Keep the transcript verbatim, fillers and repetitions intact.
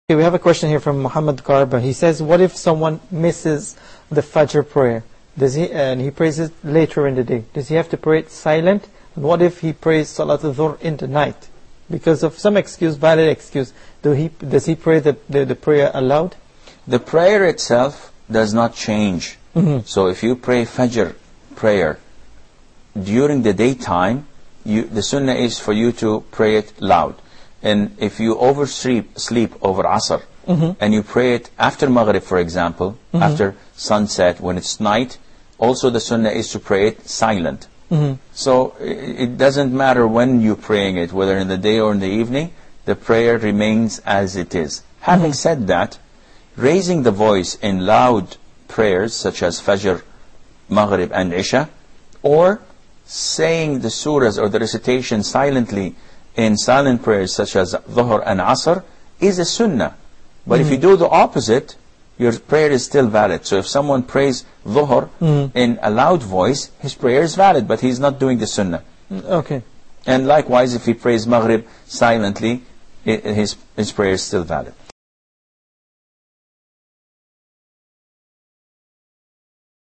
Okay, we have a question here from Muhammad Garba. He says, what if someone misses the Fajr prayer? Does he and he prays it later in the day? Does he have to pray it silent? And what if he prays Salat al-Dhuhr in the night? Because of some excuse, valid excuse, do he does he pray the, the, the prayer aloud? The prayer itself does not change. Mm-hmm. So if you pray Fajr prayer during the daytime, you, the sunnah is for you to pray it loud. And if you oversleep sleep over Asr, mm-hmm. and you pray it after Maghrib, for example, mm-hmm. after sunset, when it's night, also the sunnah is to pray it silent. Mm-hmm. So it doesn't matter when you're praying it, whether in the day or in the evening, the prayer remains as it is. Having mm-hmm. said that, raising the voice in loud prayers, such as Fajr, Maghrib, and Isha, or saying the surahs or the recitation silently in silent prayers such as Dhuhr and Asr, is a sunnah. But mm-hmm. if you do the opposite, your prayer is still valid. So if someone prays Dhuhr mm-hmm. in a loud voice, his prayer is valid, but he's not doing the sunnah. Okay. And likewise, if he prays Maghrib silently, his, his prayer is still valid.